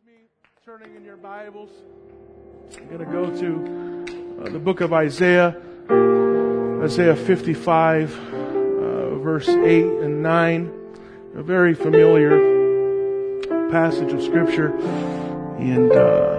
me turning in your Bibles. I'm going to go to the book of Isaiah, Isaiah 55, verse 8 and 9. A very familiar passage of Scripture. And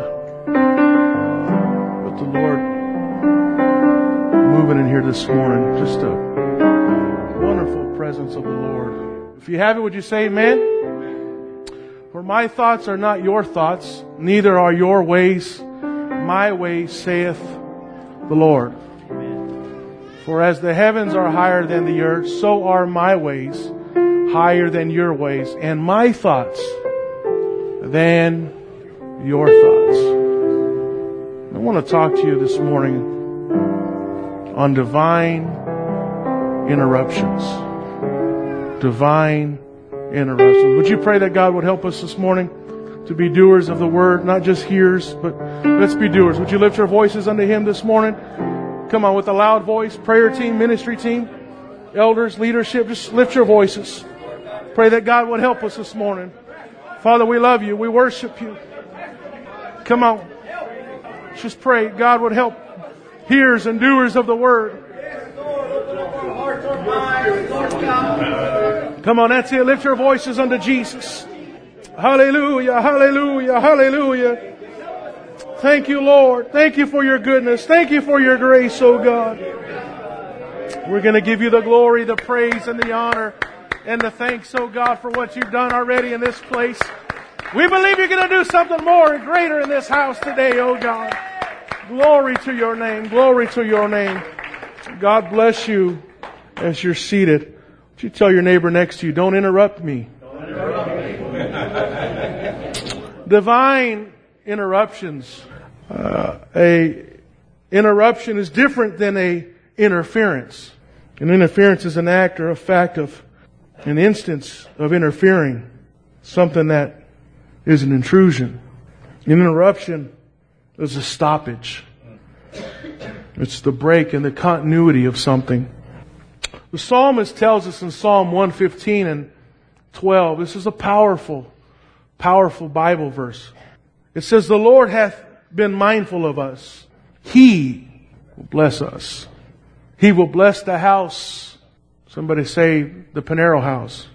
with the Lord moving in here this morning, just a wonderful presence of the Lord. If you have it, would you say amen? For my thoughts are not your thoughts, neither are your ways my ways, saith the Lord. For as the heavens are higher than the earth, so are my ways higher than your ways, and my thoughts than your thoughts. I want to talk to you this morning on divine interruptions. Divine interruptions. Would you pray that God would help us this morning to be doers of the word, not just hearers, but let's be doers. Would you lift your voices unto Him this morning? Come on, with a loud voice, prayer team, ministry team, elders, leadership, just lift your voices. Pray that God would help us this morning. Father, we love you. We worship you. Come on. Just pray God would help hearers and doers of the word. Come on, that's it. Lift your voices unto Jesus. Hallelujah, hallelujah, hallelujah. Thank you, Lord. Thank you for your goodness. Thank you for your grace, oh God. We're going to give you the glory, the praise, and the honor, and the thanks, oh God, for what you've done already in this place. We believe you're going to do something more and greater in this house today, oh God. Glory to your name. Glory to your name. God bless you as you're seated. Would you tell your neighbor next to you, don't interrupt me. Don't interrupt me. Divine interruptions. A interruption is different than a interference. An interference is an act or a fact of an instance of interfering. Something that is an intrusion. An interruption is a stoppage. It's the break in the continuity of something. The psalmist tells us in Psalm 115 and 12, this is a powerful, powerful Bible verse. It says, the Lord hath been mindful of us. He will bless us. He will bless the house. Somebody say the Pinero house.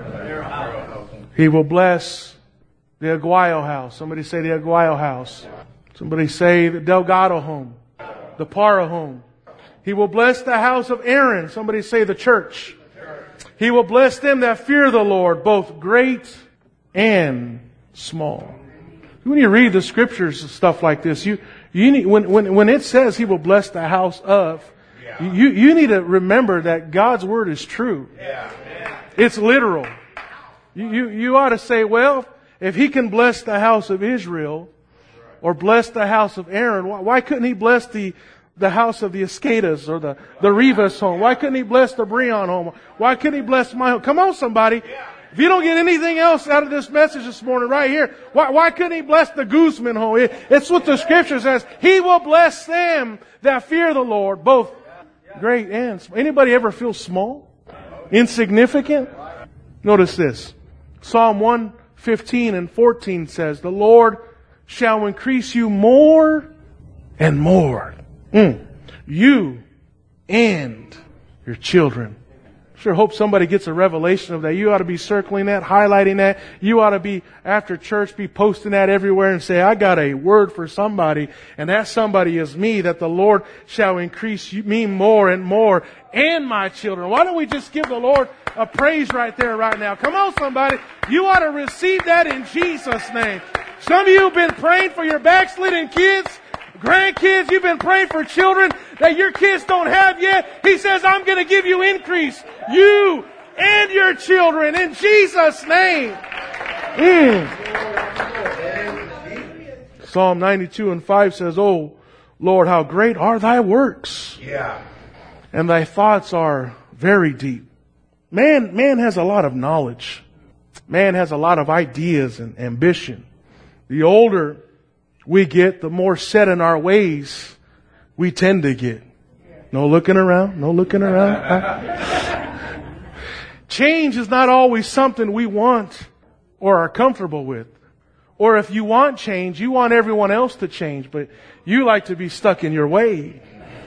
He will bless the Aguayo house. Somebody say the Aguayo house. Somebody say the Delgado home. The Parra home. He will bless the house of Aaron. Somebody say the church. He will bless them that fear the Lord, both great and small. When you read the scriptures and stuff like this, you need, when it says He will bless the house of, you need to remember that God's word is true. It's literal. You ought to say, well, if He can bless the house of Israel or bless the house of Aaron, why couldn't He bless the house of the Escadas or the Rivas home? Why couldn't He bless the Breon home? Why couldn't He bless my home? Come on, somebody. If you don't get anything else out of this message this morning right here, why couldn't He bless the Guzman home? It's what the Scripture says. He will bless them that fear the Lord, both great and small. Anybody ever feel small? Insignificant? Notice this. Psalm 115 and 14 says, the Lord shall increase you more and more. You and your children. Sure hope somebody gets a revelation of that. You ought to be circling that, highlighting that. You ought to be, after church, be posting that everywhere and say, I got a word for somebody, and that somebody is me, that the Lord shall increase me more and more, and my children. Why don't we just give the Lord a praise right there, right now? Come on, somebody. You ought to receive that in Jesus' name. Some of you have been praying for your backslidden kids, grandkids. You've been praying for children that your kids don't have yet. He says, I'm going to give you increase. You and your children in Jesus' name. Psalm 92 and 5 says, oh, Lord, how great are thy works. And thy thoughts are very deep. Man has a lot of knowledge. Man has a lot of ideas and ambition. The older we get, the more set in our ways we tend to get. No looking around. No looking around. Change is not always something we want or are comfortable with. Or if you want change, you want everyone else to change, but you like to be stuck in your way.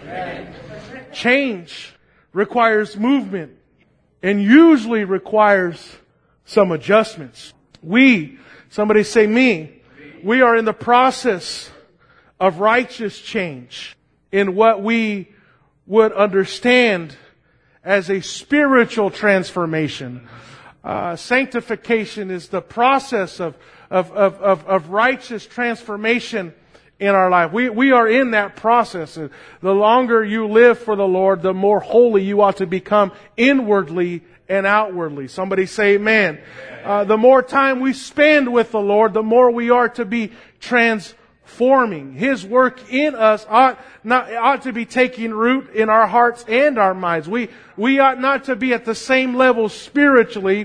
Change requires movement and usually requires some adjustments. Somebody say me, we are in the process of righteous change in what we would understand as a spiritual transformation. Sanctification is the process of righteous transformation in our life. We are in that process. The longer you live for the Lord, the more holy you ought to become inwardly and outwardly. Somebody say amen. The more time we spend with the Lord, the more we are to be transforming. His work in us ought to be taking root in our hearts and our minds. We ought not to be at the same level spiritually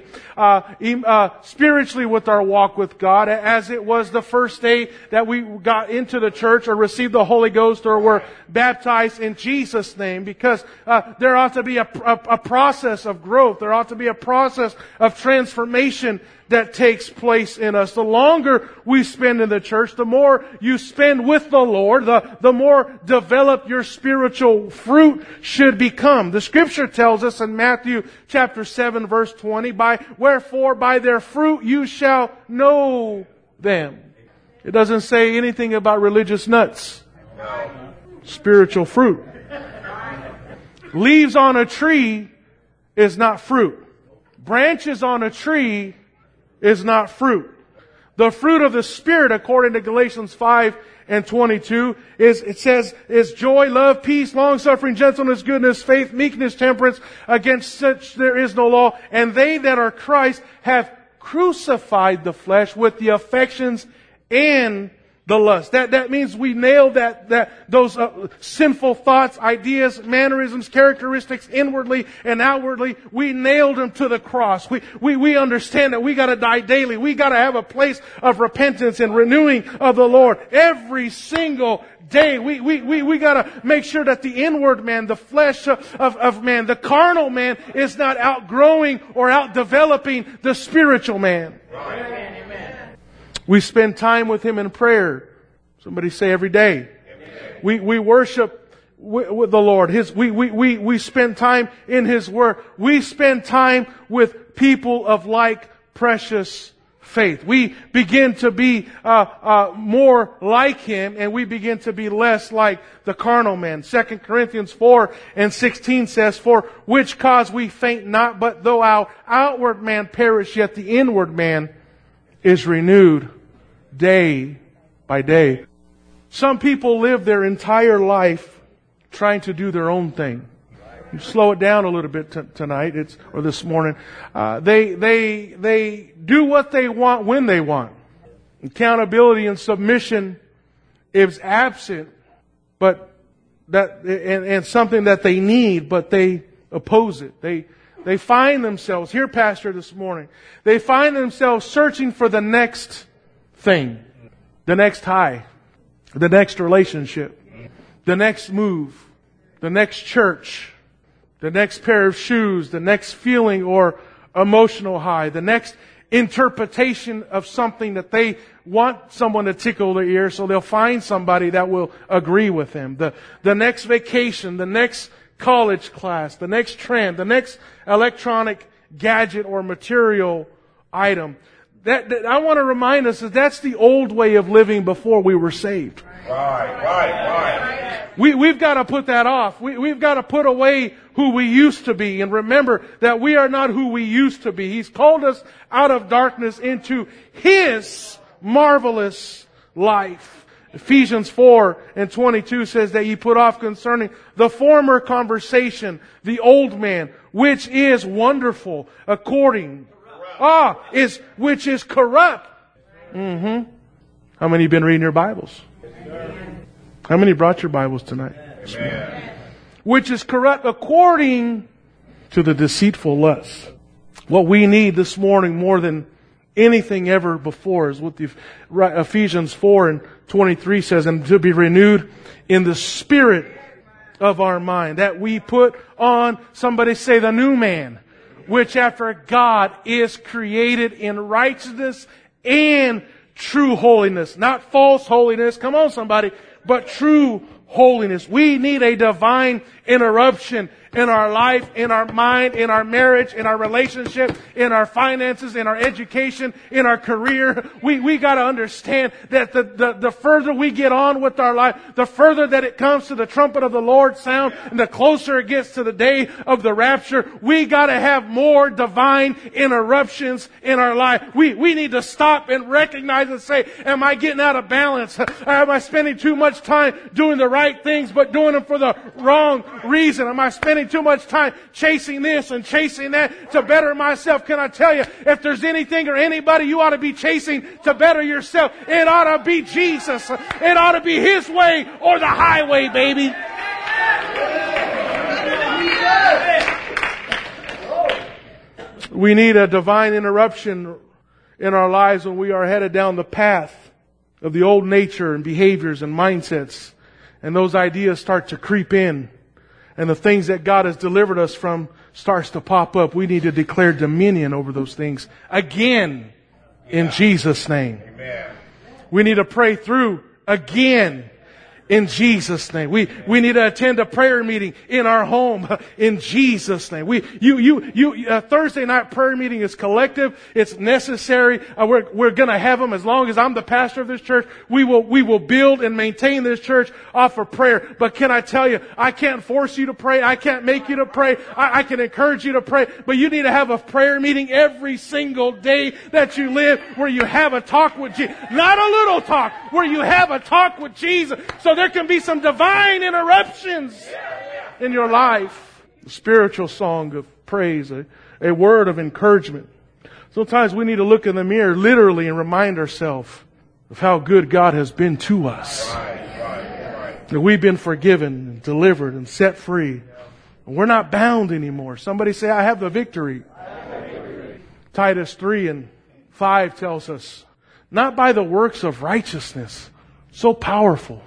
with our walk with God as it was the first day that we got into the church or received the Holy Ghost or were baptized in Jesus' name, because there ought to be a process of growth. There ought to be a process of transformation that takes place in us. The longer we spend in the church, the more you spend with the Lord, the more developed your spiritual fruit should become. The Scripture tells us in Matthew chapter 7 verse 20, wherefore by their fruit you shall know them. It doesn't say anything about religious nuts. Spiritual fruit. Leaves on a tree is not fruit. Branches on a tree is not fruit. The fruit of the Spirit, according to Galatians 5:22, is joy, love, peace, long-suffering, gentleness, goodness, faith, meekness, temperance. Against such there is no law. And they that are Christ have crucified the flesh with the affections and the lust. That means we nailed those sinful thoughts, ideas, mannerisms, characteristics inwardly and outwardly. We nailed them to the cross. We understand that we got to die daily. We got to have a place of repentance and renewing of the Lord every single day. We got to make sure that the inward man, the flesh of man, the carnal man, is not outgrowing or outdeveloping the spiritual man. Right. We spend time with Him in prayer. Somebody say every day. We worship with the Lord. We spend time in His Word. We spend time with people of like precious faith. We begin to be more like Him, and we begin to be less like the carnal man. 2 Corinthians 4:16 says, for which cause we faint not, but though our outward man perish, yet the inward man is renewed day by day. Some people live their entire life trying to do their own thing. You slow it down a little bit tonight, or this morning. They do what they want when they want. Accountability and submission is absent, but and something that they need, but they oppose it. They find themselves, here, Pastor, this morning, they find themselves searching for the next thing, the next high, the next relationship, the next move, the next church, the next pair of shoes, the next feeling or emotional high, the next interpretation of something that they want someone to tickle their ear, so they'll find somebody that will agree with them. The next vacation, the next college class, the next trend, the next electronic gadget or material item. That I want to remind us that that's the old way of living before we were saved. Right. We've got to put that off. We've got to put away who we used to be and remember that we are not who we used to be. He's called us out of darkness into His marvelous life. Ephesians 4:22 says that ye put off concerning the former conversation, the old man, which is wonderful, which is corrupt. Mm-hmm. How many have been reading your Bibles? How many brought your Bibles tonight? Which is corrupt according to the deceitful lust. What we need this morning more than anything ever before is what the Ephesians 4:23 says, and to be renewed in the spirit of our mind. That we put on, somebody say, the new man, which after God is created in righteousness and true holiness, not false holiness. Come on, somebody, but true holiness. We need a divine interruption in our life, in our mind, in our marriage, in our relationship, in our finances, in our education, in our career. We got to understand that the further we get on with our life, the further that it comes to the trumpet of the Lord sound, and the closer it gets to the day of the rapture, we got to have more divine interruptions in our life. We need to stop and recognize and say, am I getting out of balance? Am I spending too much time doing the right things but doing them for the wrong reason? Am I spending too much time chasing this and chasing that to better myself? Can I tell you, if there's anything or anybody you ought to be chasing to better yourself, it ought to be Jesus. It ought to be His way or the highway, baby. We need a divine interruption in our lives when we are headed down the path of the old nature and behaviors and mindsets, and those ideas start to creep in, and the things that God has delivered us from starts to pop up. We need to declare dominion over those things again in Jesus' name. Amen. We need to pray through again in Jesus' name. We need to attend a prayer meeting in our home in Jesus' name. Thursday night prayer meeting is collective. It's necessary. We're gonna have them as long as I'm the pastor of this church. We will build and maintain this church off of prayer. But can I tell you, I can't force you to pray. I can't make you to pray. I can encourage you to pray. But you need to have a prayer meeting every single day that you live where you have a talk with Jesus. Not a little talk, where you have a talk with Jesus. So there can be some divine interruptions in your life. A spiritual song of praise, a word of encouragement. Sometimes we need to look in the mirror literally and remind ourselves of how good God has been to us. That we've been forgiven and delivered and set free. And we're not bound anymore. Somebody say, I have the victory. Titus 3:5 tells us, not by the works of righteousness. So powerful.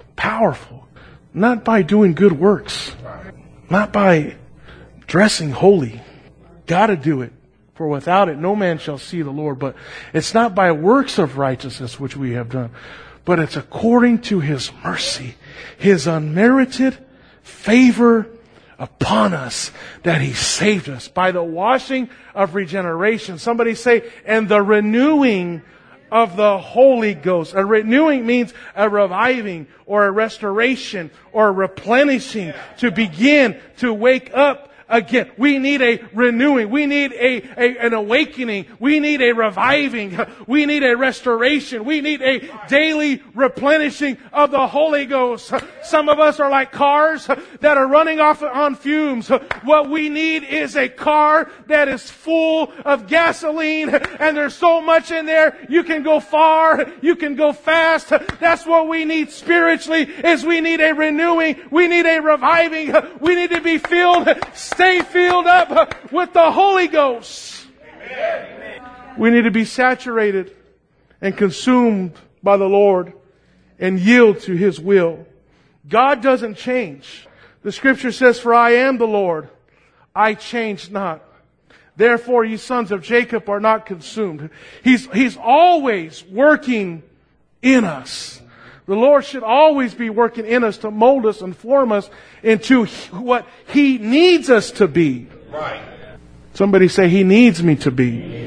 Not by doing good works. Not by dressing holy. Gotta do it. For without it, no man shall see the Lord. But it's not by works of righteousness which we have done. But it's according to His mercy. His unmerited favor upon us that He saved us by the washing of regeneration. Somebody say, and the renewing of the Holy Ghost. A renewing means a reviving or a restoration or a replenishing, to begin to wake up again. We need a renewing. We need an awakening. We need a reviving. We need a restoration. We need a daily replenishing of the Holy Ghost. Some of us are like cars that are running off on fumes. What we need is a car that is full of gasoline, and there's so much in there. You can go far. You can go fast. That's what we need spiritually, is we need a renewing. We need a reviving. We need to be filled. Stay filled up with the Holy Ghost. Amen. We need to be saturated and consumed by the Lord and yield to His will. God doesn't change. The scripture says, for I am the Lord, I change not. Therefore, ye sons of Jacob are not consumed. He's always working in us. The Lord should always be working in us to mold us and form us into what He needs us to be. Right. Somebody say, He needs me to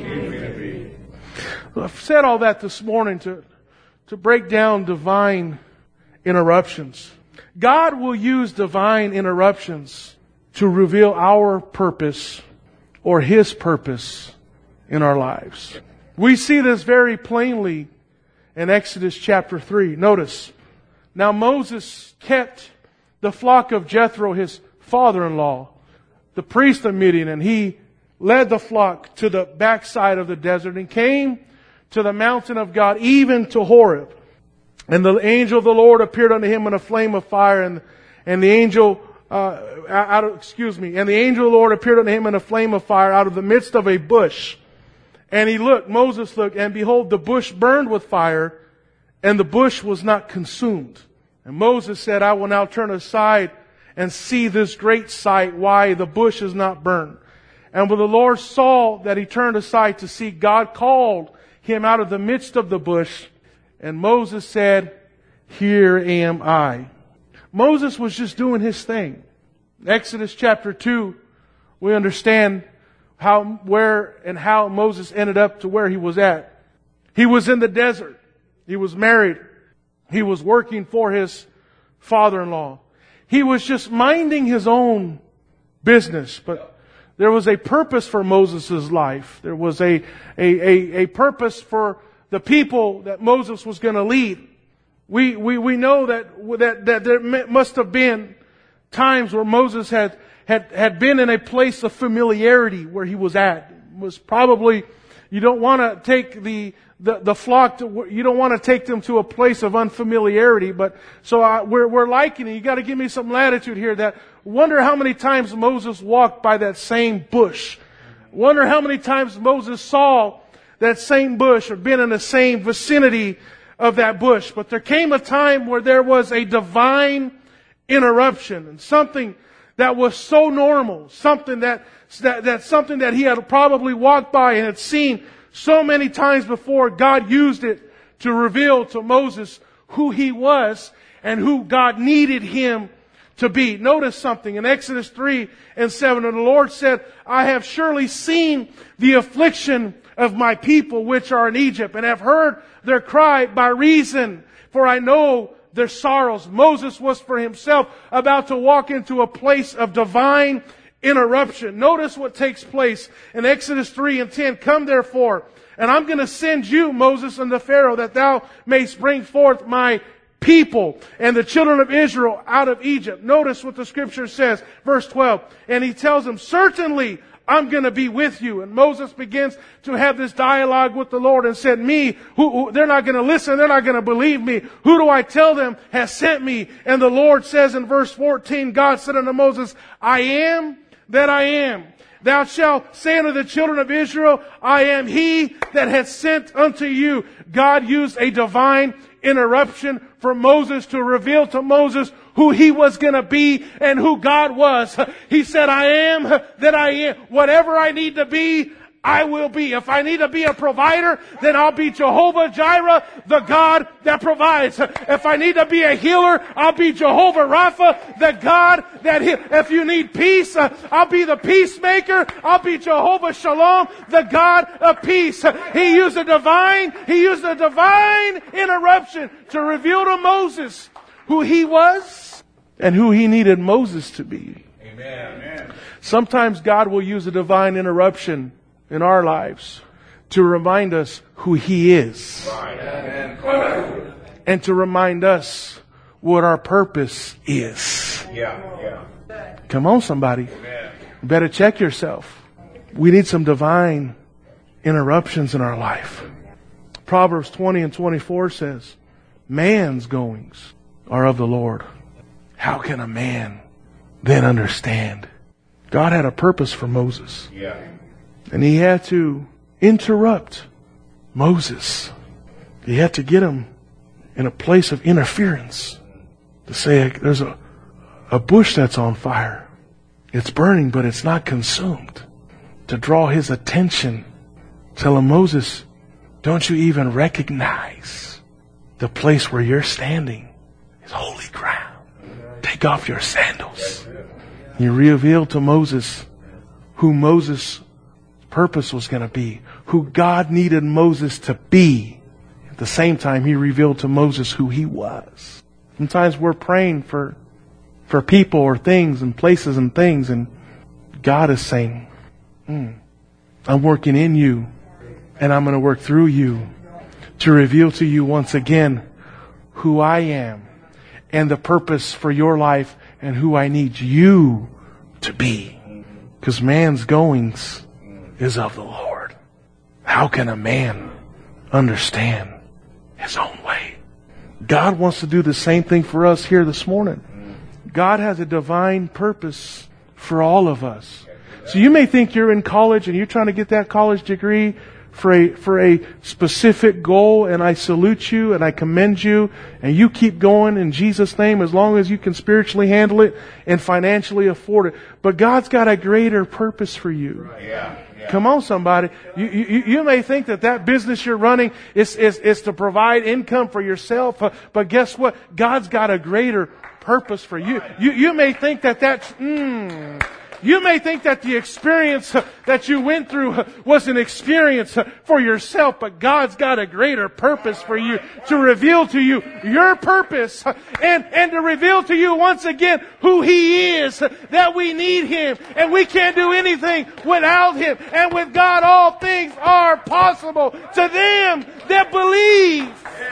be. I've said all that this morning to break down divine interruptions. God will use divine interruptions to reveal our purpose or His purpose in our lives. We see this very plainly in Exodus chapter 3. Notice, now Moses kept the flock of Jethro, his father-in-law, the priest of Midian, and he led the flock to the backside of the desert and came to the mountain of God, even to Horeb. And the angel of the Lord appeared unto him in a flame of fire, and the angel of the Lord appeared unto him in a flame of fire out of the midst of a bush. And Moses looked, and behold, the bush burned with fire, and the bush was not consumed. And Moses said, I will now turn aside and see this great sight, why the bush is not burned. And when the Lord saw that he turned aside to see, God called him out of the midst of the bush And Moses said, "Here am I." Moses was just doing his thing. Exodus chapter 2, we understand how Moses ended up to where he was at. He was in the desert. He was married. He was working for his father-in-law. He was just minding his own business, but there was a purpose for Moses' life. There was a purpose for the people that Moses was going to lead. We know that there must have been times where Moses had been in a place of familiarity where he was at. It was probably, you don't want to take the flock to, you don't want to take them to a place of unfamiliarity, but so we're likening, you got to give me some latitude here, that wonder how many times Moses walked by that same bush. Wonder how many times Moses saw that same bush or been in the same vicinity of that bush. But there came a time where there was a divine interruption, and something that was so normal, something that he had probably walked by and had seen so many times before. God used it to reveal to Moses who he was and who God needed him to be. Notice something in Exodus 3:7. And the Lord said, "I have surely seen the affliction of my people which are in Egypt, and have heard their cry by reason, for I know their sorrows." Moses was for himself about to walk into a place of divine interruption. Notice what takes place in Exodus 3:10. "Come therefore, and I'm going to send you, Moses, unto Pharaoh, that thou mayst bring forth my people and the children of Israel out of Egypt." Notice what the scripture says, verse 12. And he tells them, "Certainly I'm going to be with you." And Moses begins to have this dialogue with the Lord and said, they're not going to listen. They're not going to believe me. Who do I tell them has sent me? And the Lord says in verse 14, God said unto Moses, "I am that I am. Thou shalt say unto the children of Israel, I am he that hath sent unto you." God used a divine interruption for Moses to reveal to Moses who he was going to be and who God was. He said, "I am that I am. Whatever I need to be, I will be. If I need to be a provider, then I'll be Jehovah Jireh, the God that provides. If I need to be a healer, I'll be Jehovah Rapha, the God that heals. If you need peace, I'll be the peacemaker. I'll be Jehovah Shalom, the God of peace." He used a divine interruption to reveal to Moses who he was and who he needed Moses to be. Amen. Sometimes God will use a divine interruption in our lives to remind us who he is. Right. And to remind us what our purpose is. Yeah. Come on, somebody. Amen. You better check yourself. We need some divine interruptions in our life. Proverbs 20:24 says, "Man's goings are of the Lord. How can a man then understand?" God had a purpose for Moses. Yeah. And he had to interrupt Moses. He had to get him in a place of interference. To say, there's a bush that's on fire. It's burning, but it's not consumed. To draw his attention. Tell him, "Moses, don't you even recognize the place where you're standing is holy ground. Take off your sandals." He revealed to Moses who Moses' purpose was going to be, who God needed Moses to be. At the same time, he revealed to Moses who he was. Sometimes we're praying for people or things and places and things, and God is saying, "I'm working in you, and I'm going to work through you to reveal to you once again who I am and the purpose for your life and who I need you to be." Because man's goings is of the Lord. How can a man understand his own way? God wants to do the same thing for us here this morning. God has a divine purpose for all of us. So you may think you're in college and you're trying to get that college degree for a specific goal, and I salute you and I commend you, and you keep going in Jesus' name as long as you can spiritually handle it and financially afford it. But God's got a greater purpose for you. Come on, somebody. You may think that business you're running is to provide income for yourself, but guess what? God's got a greater purpose for you. You may think you may think that the experience that you went through was an experience for yourself, but God's got a greater purpose for you to reveal to you your purpose and to reveal to you once again who He is, that we need Him and we can't do anything without Him. And with God all things are possible to them that believe.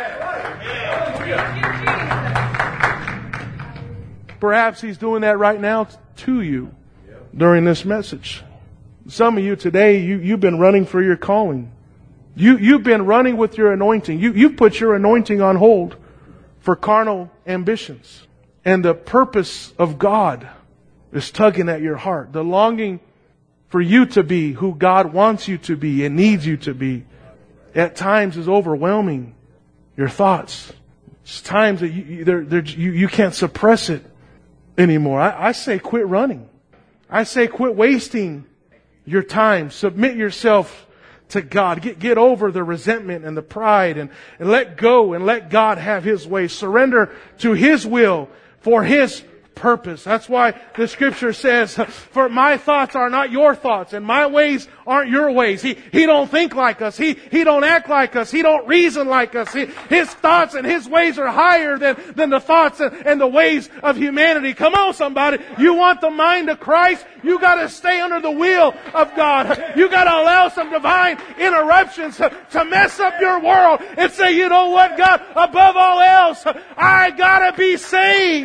Perhaps He's doing that right now to you during this message. Some of you today, you've been running for your calling. You've been running with your anointing. You've put your anointing on hold for carnal ambitions. And the purpose of God is tugging at your heart. The longing for you to be who God wants you to be and needs you to be at times is overwhelming your thoughts. It's times that you can't suppress it anymore. I say quit running. I say quit wasting your time. Submit yourself to God. Get over the resentment and the pride and let go and let God have His way. Surrender to His will for His purpose. That's why the Scripture says, for my thoughts are not your thoughts and my ways aren't your ways. He don't think like us. He don't act like us. He don't reason like us. His thoughts and His ways are higher than the thoughts and the ways of humanity. Come on, somebody. You want the mind of Christ? You got to stay under the will of God. You got to allow some divine interruptions to mess up your world and say, you know what, God, above all else, I got to be saved.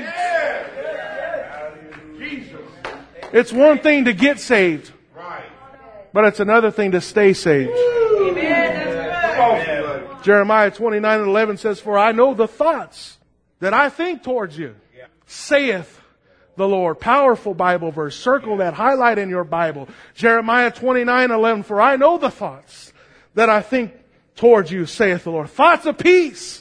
It's one thing to get saved, but it's another thing to stay saved. Jeremiah 29:11 says, for I know the thoughts that I think towards you, saith the Lord. Powerful Bible verse. Circle that. Highlight in your Bible. Jeremiah 29:11, for I know the thoughts that I think towards you, saith the Lord. Thoughts of peace.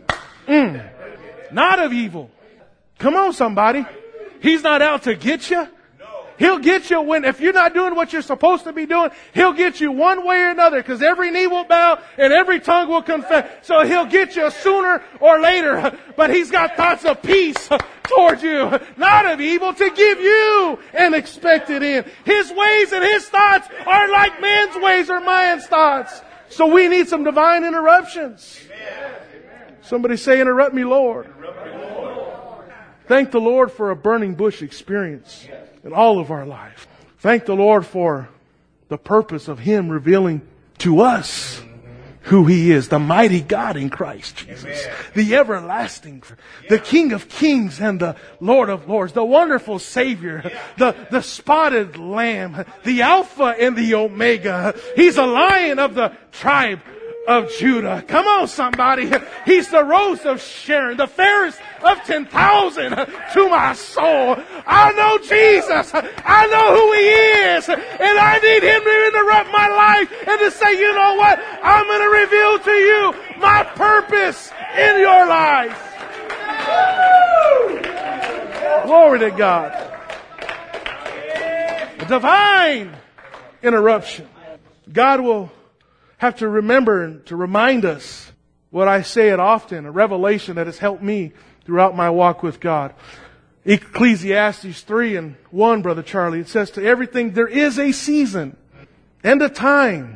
Not of evil. Come on, somebody. He's not out to get you. He'll get you if you're not doing what you're supposed to be doing, He'll get you one way or another, because every knee will bow and every tongue will confess. So He'll get you sooner or later. But He's got thoughts of peace towards you, not of evil, to give you an expected end. His ways and His thoughts are like man's ways or man's thoughts. So we need some divine interruptions. Somebody say, interrupt me, Lord. Thank the Lord for a burning bush experience in all of our life. Thank the Lord for the purpose of Him revealing to us who He is, the mighty God in Christ Jesus, the everlasting, the King of kings and the Lord of lords, the wonderful Savior, the spotted Lamb, the Alpha and the Omega. He's a Lion of the tribe of Judah. Come on, somebody. He's the Rose of Sharon, the fairest of 10,000 to my soul. I know Jesus. I know who He is. And I need Him to interrupt my life and to say, you know what? I'm going to reveal to you my purpose in your life. Glory to God. A divine interruption. God will have to remember and to remind us what I say it often, a revelation that has helped me throughout my walk with God. Ecclesiastes 3:1, Brother Charlie, it says, to everything there is a season and a time.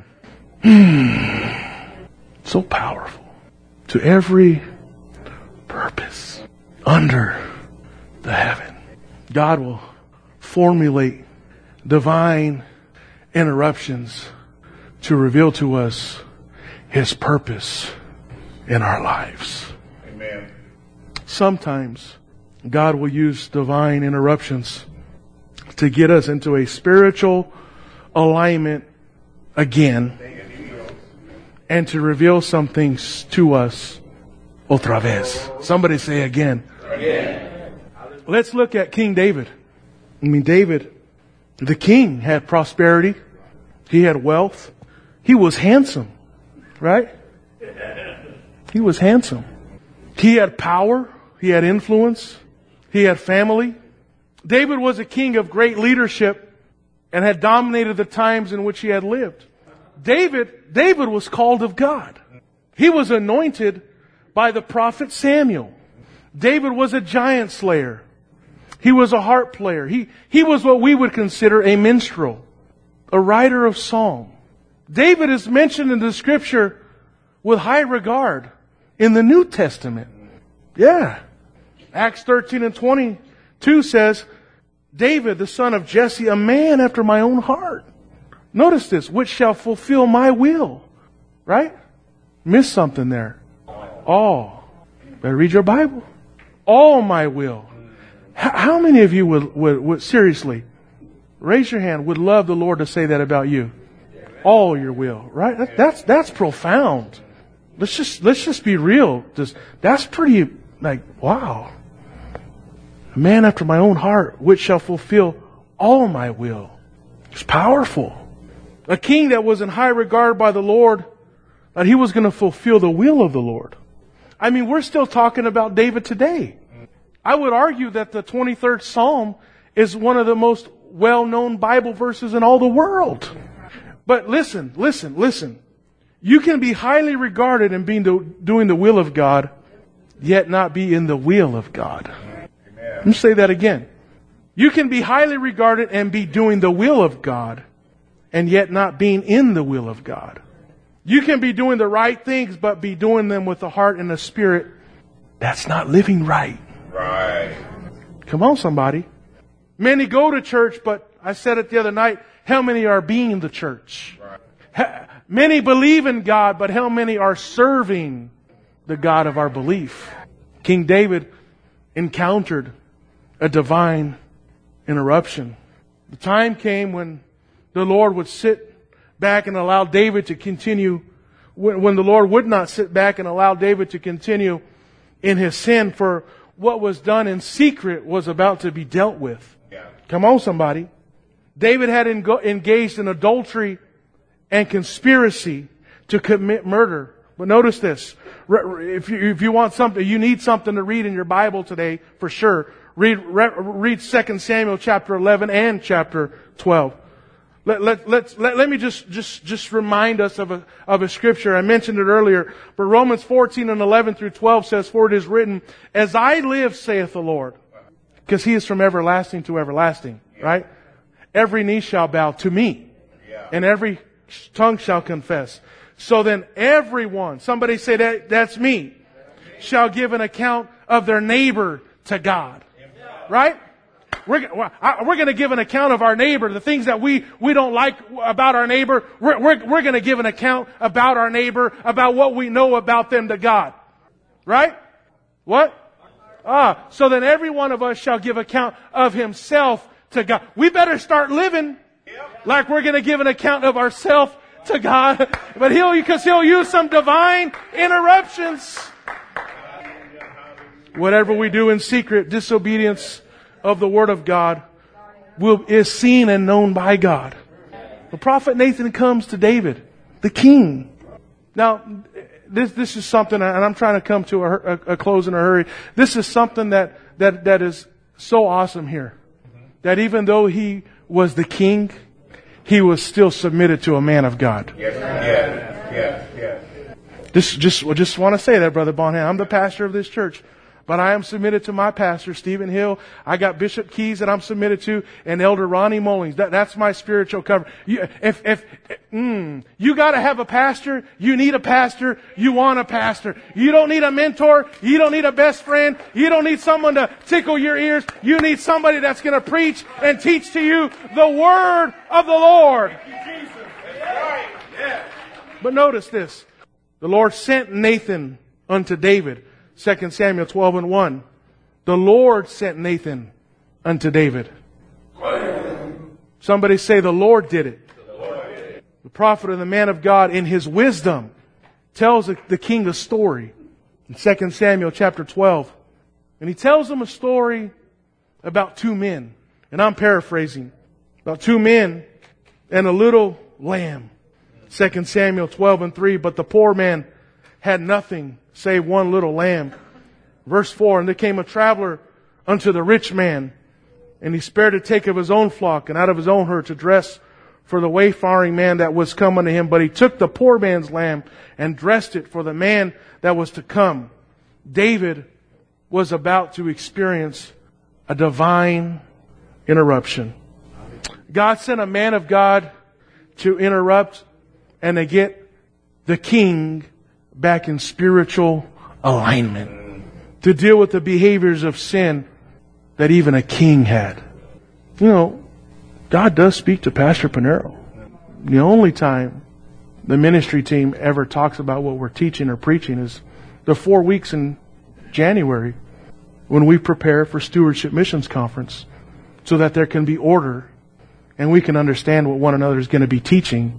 So powerful. To every purpose under the heaven. God will formulate divine interruptions to reveal to us His purpose in our lives. Amen. Sometimes God will use divine interruptions to get us into a spiritual alignment again and to reveal some things to us otra vez. Somebody say again. Again. Let's look at King David. David, the king, had prosperity. He had wealth. He was handsome, right? He was handsome. He had power. He had influence. He had family. David was a king of great leadership and had dominated the times in which he had lived. David was called of God. He was anointed by the prophet Samuel. David was a giant slayer. He was a harp player. He was what we would consider a minstrel, a writer of song. David is mentioned in the Scripture with high regard in the New Testament. Yeah. Acts 13 and 22 says, David, the son of Jesse, a man after my own heart. Notice this, which shall fulfill my will. Right? Missed something there. All. Better read your Bible. All my will. How many of you would seriously, raise your hand, would love the Lord to say that about you? All your will, right? That's profound. Let's just be real. That's pretty, wow. A man after my own heart, which shall fulfill all my will. It's powerful. A king that was in high regard by the Lord, that he was going to fulfill the will of the Lord. I mean, we're still talking about David today. I would argue that the 23rd Psalm is one of the most well-known Bible verses in all the world. But listen. You can be highly regarded and doing the will of God, yet not be in the will of God. Let me say that again. You can be highly regarded and be doing the will of God, and yet not being in the will of God. You can be doing the right things, but be doing them with the heart and the spirit. That's not living right. Right. Come on, somebody. Many go to church, but I said it the other night, how many are being the church? Right. Many believe in God, but how many are serving the God of our belief? King David encountered a divine interruption. The time came when the Lord would sit back and allow David to continue, when the Lord would not sit back and allow David to continue in his sin, for what was done in secret was about to be dealt with. Yeah. Come on, somebody. David had engaged in adultery and conspiracy to commit murder. But notice this. If you want something, you need something to read in your Bible today, for sure. Read 2 Samuel chapter 11 and chapter 12. Let me just remind us of a scripture. I mentioned it earlier, but Romans 14 and 11 through 12 says, "For it is written, as I live, saith the Lord," because He is from everlasting to everlasting, right? "Every knee shall bow to me, and every tongue shall confess. So then everyone," somebody say that's me, "shall give an account of their neighbor to God." Right? We're going to give an account of our neighbor, the things that we don't like about our neighbor. We're going to give an account about our neighbor, about what we know about them to God. Right? What? So then every one of us shall give account of himself to God. We better start living like we're going to give an account of ourselves to God. But because He'll use some divine interruptions. Whatever we do in secret, disobedience of the Word of God is seen and known by God. The prophet Nathan comes to David, the king. Now, this is something, and I'm trying to come to a close in a hurry. This is something that is so awesome here. That even though he was the king, he was still submitted to a man of God. Yes. Just want to say that, Brother Bonham. I'm the pastor of this church. But I am submitted to my pastor, Stephen Hill. I got Bishop Keys that I'm submitted to, and Elder Ronnie Mullings. That's my spiritual cover. You gotta have a pastor. You need a pastor. You want a pastor. You don't need a mentor. You don't need a best friend. You don't need someone to tickle your ears. You need somebody that's gonna preach and teach to you the Word of the Lord. Thank you, Jesus. That's right. Yeah. But notice this. The Lord sent Nathan unto David. 2 Samuel 12 and 1. The Lord sent Nathan unto David. Somebody say the Lord did it. The prophet and the man of God in his wisdom tells the king a story in 2 Samuel chapter 12. And he tells him a story about two men. And I'm paraphrasing. About two men and a little lamb. 2 Samuel 12 and 3. But the poor man had nothing save one little lamb. Verse 4, and there came a traveler unto the rich man, And he spared to take of his own flock and out of his own herd to dress for the wayfaring man that was come unto him. But he took the poor man's lamb and dressed it for the man that was to come. David was about to experience a divine interruption. God sent a man of God to interrupt and to get the king back in spiritual alignment, to deal with the behaviors of sin that even a king had. You know, God does speak to Pastor Pinero. The only time the ministry team ever talks about what we're teaching or preaching is the 4 weeks in January when we prepare for Stewardship Missions Conference, so that there can be order and we can understand what one another is going to be teaching,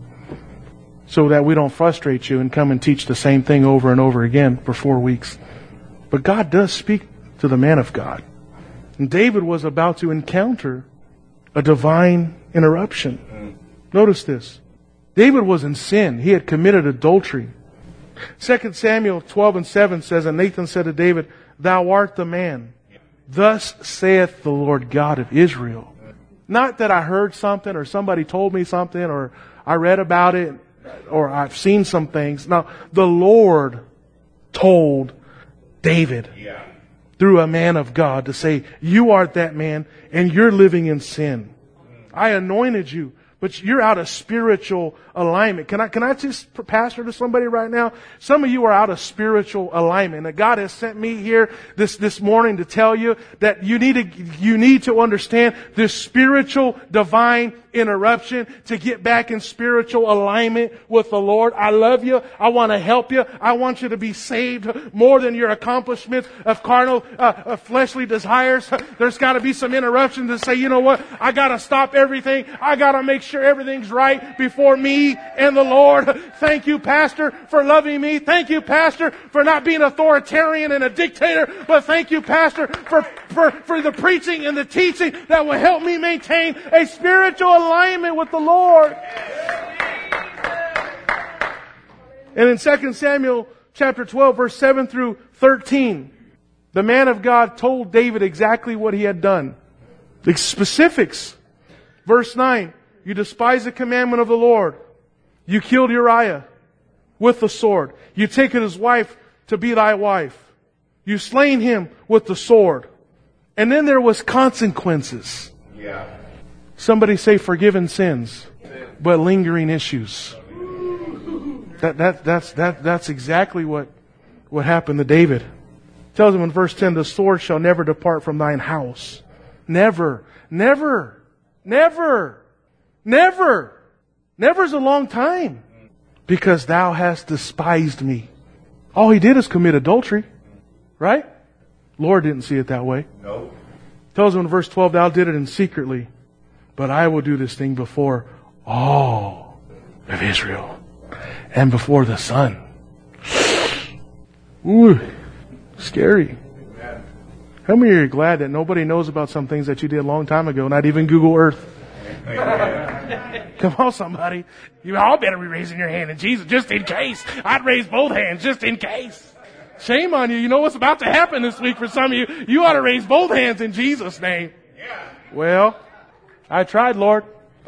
so that we don't frustrate you and come and teach the same thing over and over again for 4 weeks. But God does speak to the man of God. And David was about to encounter a divine interruption. Notice this. David was in sin. He had committed adultery. 2 Samuel 12:7 says, and Nathan said to David, Thou art the man. Thus saith the Lord God of Israel. Not that I heard something or somebody told me something or I read about it or I've seen some things. Now, the Lord told David through a man of God to say, you art that man and you're living in sin. I anointed you, but you're out of spiritual alignment. Can I just pastor to somebody right now? Some of you are out of spiritual alignment. That God has sent me here this morning to tell you that you need to understand this spiritual divine interruption to get back in spiritual alignment with the Lord. I love you. I want to help you. I want you to be saved more than your accomplishments of carnal, fleshly desires. There's got to be some interruption to say, you know what? I got to stop everything. I got to make sure everything's right before me and the Lord. Thank you, Pastor, for loving me. Thank you, Pastor, for not being authoritarian and a dictator. But thank you, Pastor, for the preaching and the teaching that will help me maintain a spiritual alignment with the Lord. And in 2 Samuel chapter 12, verse 7 through 13, the man of God told David exactly what he had done. The specifics. Verse 9, you despise the commandment of the Lord. You killed Uriah with the sword. You taken his wife to be thy wife. You slain him with the sword. And then there was consequences. Somebody say forgiven sins, but lingering issues. That's exactly what happened to David. It tells him in verse 10, the sword shall never depart from thine house. Never. Never. Never. Never. Never's a long time. Because thou hast despised me. All he did is commit adultery. Right? Lord didn't see it that way. No. Tells him in verse 12, thou did it in secretly. But I will do this thing before all of Israel and before the sun. Ooh, scary. How many of you are glad that nobody knows about some things that you did a long time ago, not even Google Earth? Come on, somebody. You all better be raising your hand in Jesus, just in case. I'd raise both hands just in case. Shame on you. You know what's about to happen this week for some of you. You ought to raise both hands in Jesus' name. Well, I tried, Lord.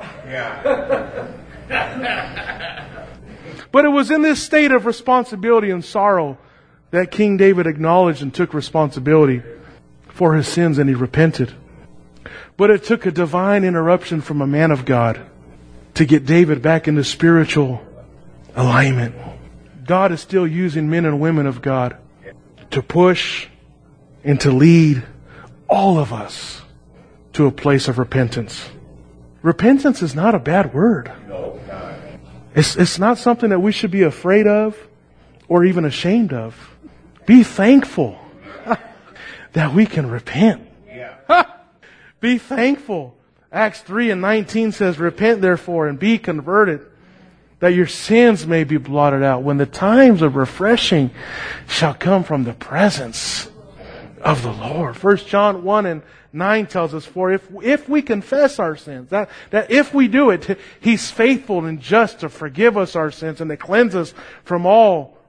But it was in this state of responsibility and sorrow that King David acknowledged and took responsibility for his sins, and he repented. But it took a divine interruption from a man of God to get David back into spiritual alignment. God is still using men and women of God to push and to lead all of us to a place of repentance. Repentance is not a bad word. It's not something that we should be afraid of or even ashamed of. Be thankful that we can repent. Be thankful. Acts 3:19 says, repent therefore and be converted, that your sins may be blotted out, when the times of refreshing shall come from the presence of the Lord. 1 John 1:9 tells us, for if we confess our sins, that if we do it, He's faithful and just to forgive us our sins and to cleanse us from all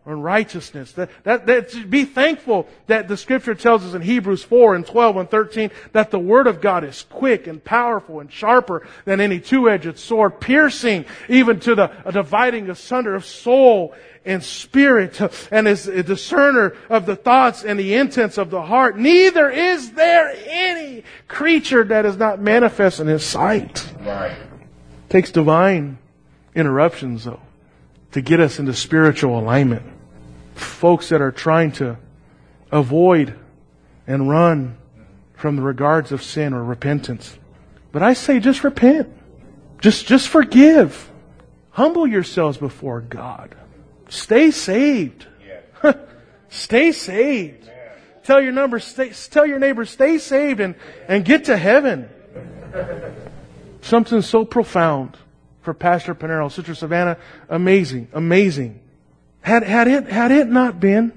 and righteousness. Be thankful that the Scripture tells us in Hebrews 4 and 12 and 13 that the Word of God is quick and powerful and sharper than any two-edged sword, piercing even to the dividing asunder of soul and spirit, and is a discerner of the thoughts and the intents of the heart. Neither is there any creature that is not manifest in His sight. Right. It takes divine interruptions, though, to get us into spiritual alignment. Folks that are trying to avoid and run from the regards of sin or repentance. But I say just repent. Just forgive. Humble yourselves before God. Stay saved. Yeah. Stay saved. Yeah. Tell your neighbor, stay saved and get to heaven. Something so profound for Pastor Pinero, Sister Savannah, amazing. Had it not been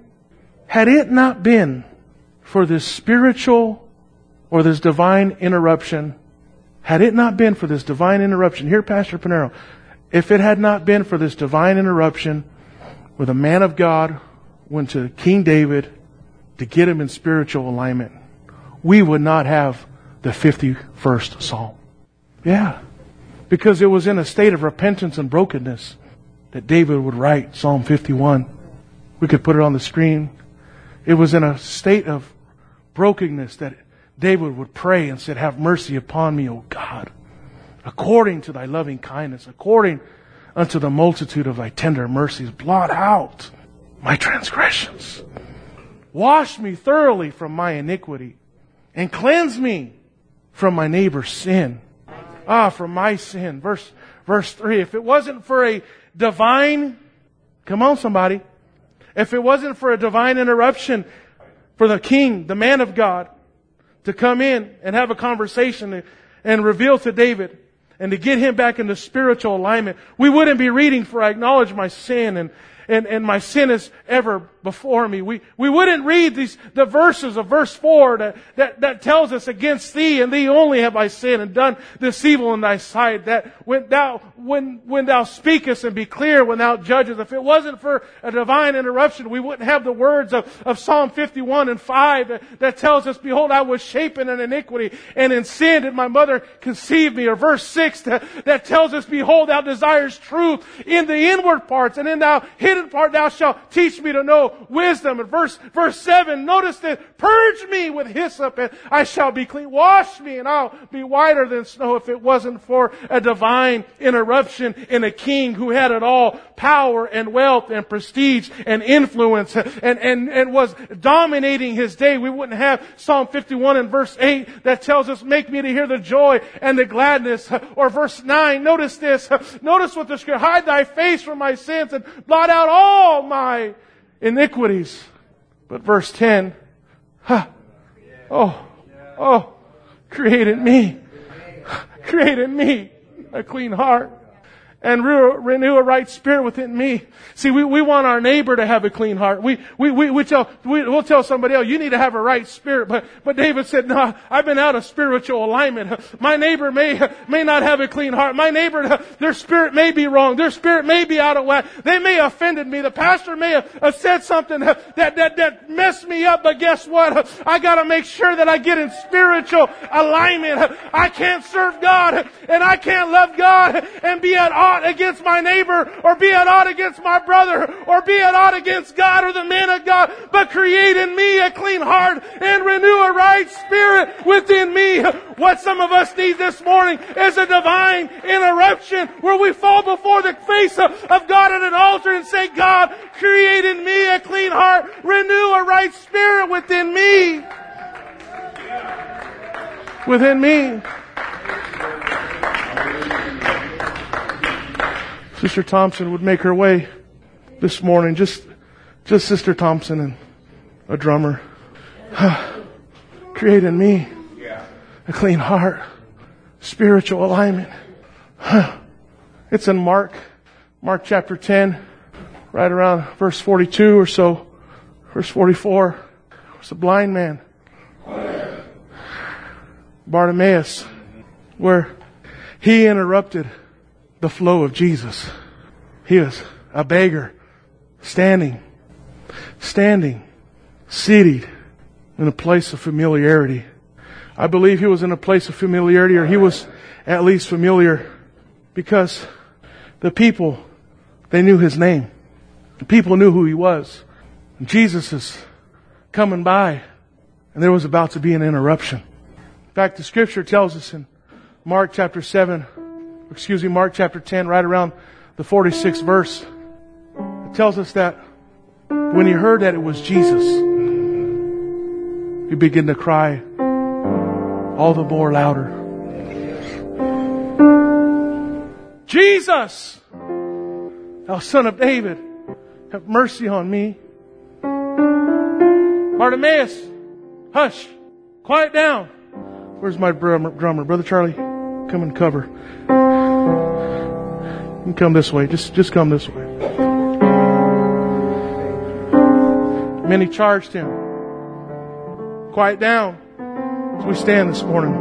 for this spiritual or this divine interruption, here, Pastor Pinero, if it had not been for this divine interruption, where the man of God went to King David to get him in spiritual alignment, we would not have the 51st Psalm. Yeah. Because it was in a state of repentance and brokenness that David would write Psalm 51. We could put it on the screen. It was in a state of brokenness that David would pray and said, have mercy upon me, O God, according to thy loving kindness, according unto the multitude of thy tender mercies, blot out my transgressions. Wash me thoroughly from my iniquity and cleanse me from my neighbor's sin. From my sin. Verse 3. If it wasn't for a divine, come on somebody. If it wasn't for a divine interruption for the king, the man of God, to come in and have a conversation and reveal to David and to get him back into spiritual alignment, we wouldn't be reading, for I acknowledge my sin and my sin is ever before me. We wouldn't read the verses of verse 4 that tells us, against thee and thee only have I sinned and done this evil in thy sight, that when thou speakest and be clear when thou judgest. If it wasn't for a divine interruption, we wouldn't have the words of Psalm 51 and 5 that tells us, behold, I was shapen in iniquity, and in sin did my mother conceive me. Or verse 6 that tells us, behold, thou desires truth in the inward parts, and in thou hidden part thou shalt teach me to know wisdom. And verse 7, notice that, purge me with hyssop and I shall be clean. Wash me and I'll be whiter than snow. If it wasn't for a divine interruption in a king who had it all, power and wealth and prestige and influence and was dominating his day, we wouldn't have Psalm 51 and verse 8 that tells us, make me to hear the joy and the gladness. Or verse 9, notice this. Notice what the scripture, hide thy face from my sins and blot out all my iniquities. But verse 10, create in me a clean heart and renew a right spirit within me. See, we want our neighbor to have a clean heart. We'll tell somebody else, you need to have a right spirit. But David said, no, I've been out of spiritual alignment. My neighbor may not have a clean heart. My neighbor, their spirit may be wrong. Their spirit may be out of whack. They may have offended me. The pastor may have said something that messed me up. But guess what? I gotta make sure that I get in spiritual alignment. I can't serve God and I can't love God and be at odds against my neighbor, or be at odds against my brother, or be at odds against God or the man of God, but create in me a clean heart and renew a right spirit within me. What some of us need this morning is a divine interruption where we fall before the face of God at an altar and say, God, create in me a clean heart, renew a right spirit within me. Within me. Sister Thompson would make her way this morning. Just Sister Thompson and a drummer. Create in me a clean heart, spiritual alignment. It's in Mark chapter 10, right around verse 42 or so, verse 44. It's a blind man, Bartimaeus, where he interrupted the flow of Jesus. He was a beggar standing standing, seated in a place of familiarity. I believe he was in a place of familiarity, or he was at least familiar, because the people, they knew his name. The people knew who he was. And Jesus is coming by, and there was about to be an interruption. In fact, the scripture tells us in Mark chapter 10, right around the 46th verse, it tells us that when he heard that it was Jesus, he began to cry all the more louder, "Jesus, thou Son of David, have mercy on me." Bartimaeus, hush, quiet down. Where's my drummer? Brother Charlie, come and cover. You can come this way. Just come this way. Many charged him. Quiet down as we stand this morning.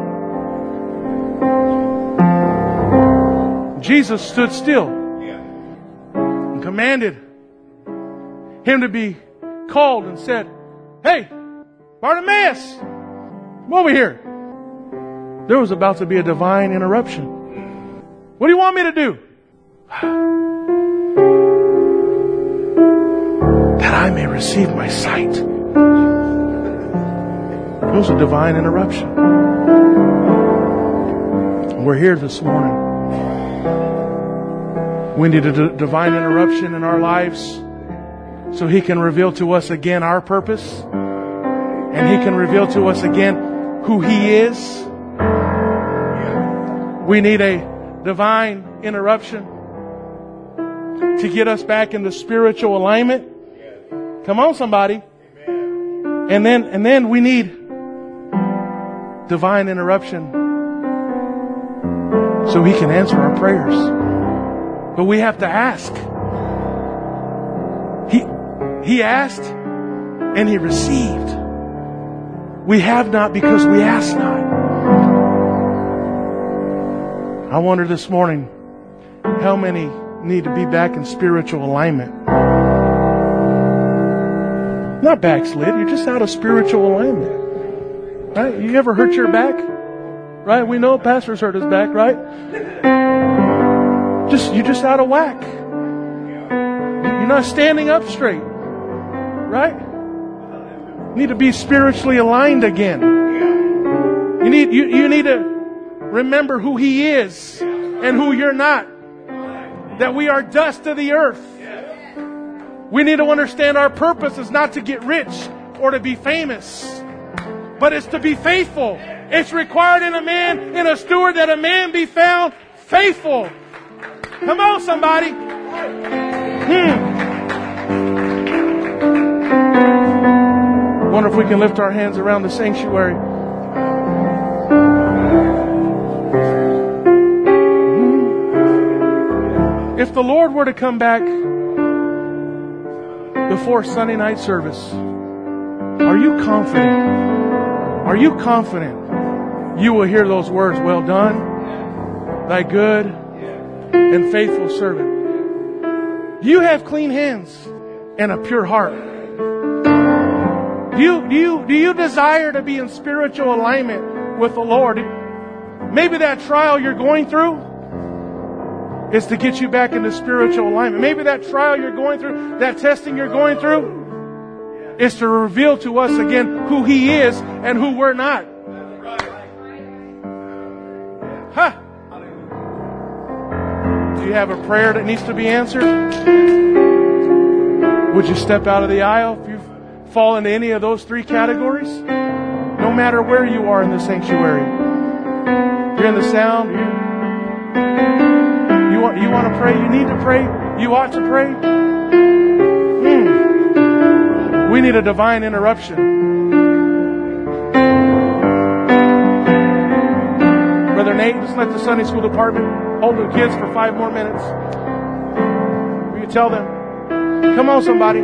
Jesus stood still and commanded him to be called and said, "Hey, Bartimaeus, come over here." There was about to be a divine interruption. "What do you want me to do?" "That I may receive my sight." It was a divine interruption. We're here this morning. We need a divine interruption in our lives so he can reveal to us again our purpose, and he can reveal to us again who he is. We need a divine interruption to get us back into spiritual alignment. Come on, somebody. And then we need divine interruption so he can answer our prayers. But we have to ask. He asked and he received. We have not because we ask not. I wonder this morning, how many need to be back in spiritual alignment? Not backslid, you're just out of spiritual alignment. Right? You ever hurt your back? Right? We know pastor's hurt his back, right? You're just out of whack. You're not standing up straight. Right? You need to be spiritually aligned again. You need to remember who he is and who you're not. That we are dust of the earth. We need to understand our purpose is not to get rich or to be famous, but it's to be faithful. It's required in a man, in a steward, that a man be found faithful. Come on, somebody. Wonder if we can lift our hands around the sanctuary. If the Lord were to come back before Sunday night service, are you confident? Are you confident you will hear those words, "Well done, thy good and faithful servant"? You have clean hands and a pure heart. Do you desire to be in spiritual alignment with the Lord? Maybe that trial you're going through is to get you back into spiritual alignment. Maybe that trial you're going through, that testing you're going through, is to reveal to us again who he is and who we're not. Huh. Do you have a prayer that needs to be answered? Would you step out of the aisle if you fall into any of those three categories? No matter where you are in the sanctuary. You're in the sound. You want to pray? You need to pray? You ought to pray? We need a divine interruption. Brother Nate, just let the Sunday school department hold the kids for 5 more minutes. Will you tell them? Come on, somebody.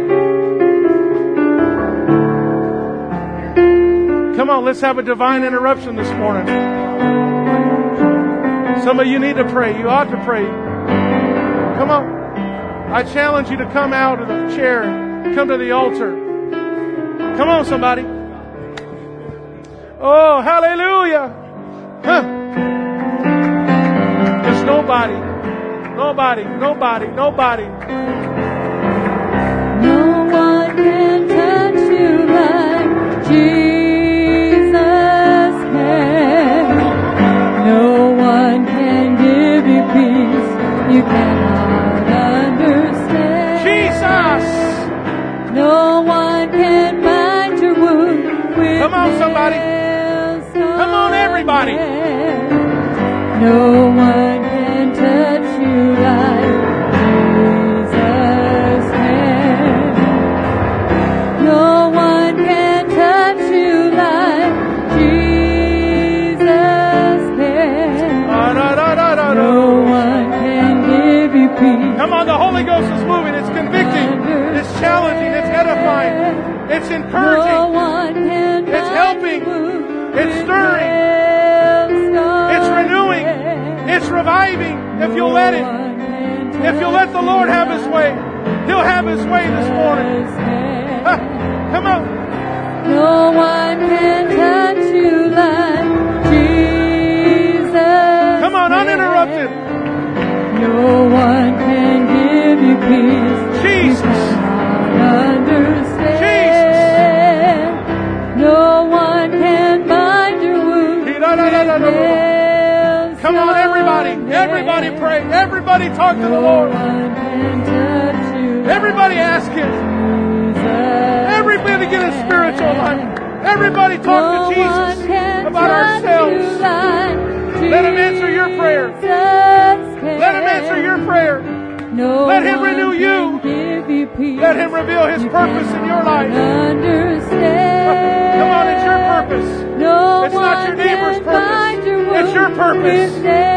Come on, let's have a divine interruption this morning. Some of you need to pray. You ought to pray. Come on. I challenge you to come out of the chair come to the altar. Come on, somebody. Oh, hallelujah. Huh. There's nobody. No one can touch you like Jesus can. No one can give you peace you cannot understand. Jesus! No one can bind your wound with Come on, somebody. Come on, everybody. No one can touch you like Jesus can. No one can touch you like Jesus can. No one can give you peace. Come on, the Holy Ghost is moving. It's convicting. It's challenging. It's edifying. It's encouraging. No one can It's helping. It's stirring. It's renewing. It's reviving. If you'll let it. If you'll let the Lord have His way, He'll have His way this morning. Come on. No one can touch you like Jesus. Come on, uninterrupted. No one can give you peace. Jesus. You cannot understand. No one can bind your wound. Come on, everybody. Everybody pray. Everybody talk to the Lord. Everybody ask Him. Everybody get a spiritual life. Everybody talk to Jesus about ourselves. Let Him answer your prayer. Let Him answer your prayer. Let Him renew you. Let Him reveal His purpose in your life. Come on, it's your purpose. It's not your neighbor's purpose. It's your purpose.